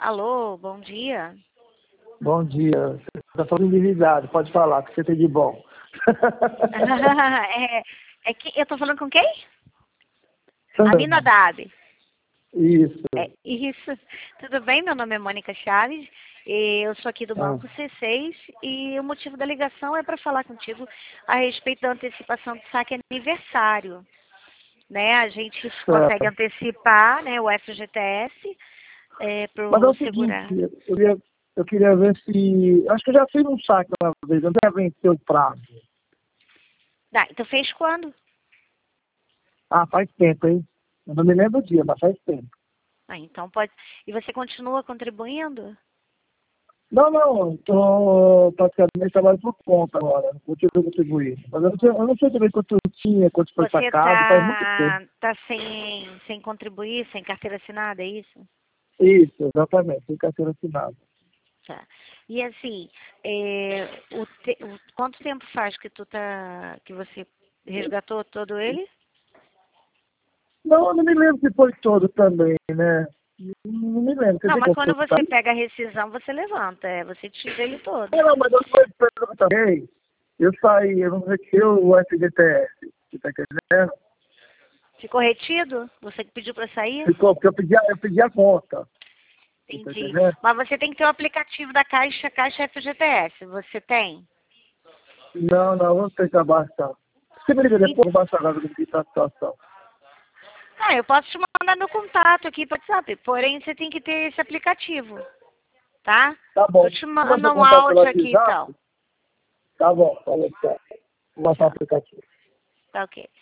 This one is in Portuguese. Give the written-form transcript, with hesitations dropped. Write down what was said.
Alô, bom dia. Bom dia. Você está falando endividado, pode falar, o que você tem de bom? É que eu tô falando com quem? Sandra. Aminadab. Isso. Isso. Tudo bem? Meu nome é Mônica Chaves. Eu sou aqui do Banco C6 e o motivo da ligação é para falar contigo a respeito da antecipação do saque aniversário. Né? A gente consegue antecipar, né, o FGTS para Mas é o o segurar. seguinte, eu queria ver se... Acho que eu já fiz um saque uma vez, eu já venci o prazo. Tá, então fez quando? Ah, faz tempo, hein? Eu não me lembro o dia, mas faz tempo. Ah, então pode. E você continua contribuindo? Não, estou praticamente trabalhando por conta agora, não continuo contribuindo. Mas eu não sei também quanto tinha, quanto foi Você sacado, faz muito tempo. tá sem contribuir, sem carteira assinada, é isso? Isso, exatamente, sem carteira assinada. Tá. E assim, quanto tempo faz que que você resgatou todo ele? Não, eu não me lembro se foi todo também, né? Não me lembro. Você Não, tem mas como quando perguntar? você pega a rescisão, você levanta, você tira ele todo. Não, mas eu não perguntar também. Eu saí, eu não retirei o FGTS. Você tá entendendo? Ficou retido? Você que pediu para sair? Ficou, porque eu pedi a conta. Você tá Entendi. entendendo? Mas você tem que ter o aplicativo da Caixa FGTS. Você tem? Não, vamos tentar baixar. Você me liga depois, eu baixo agora do que está a situação. Ah, eu posso te mandar meu contato aqui para WhatsApp, porém você tem que ter esse aplicativo, tá? Tá bom. Eu te Manda mando seu um contato pelo áudio aqui então. WhatsApp? Tá bom, falou, tchau. Vou baixar o Tchau. aplicativo. Tá ok.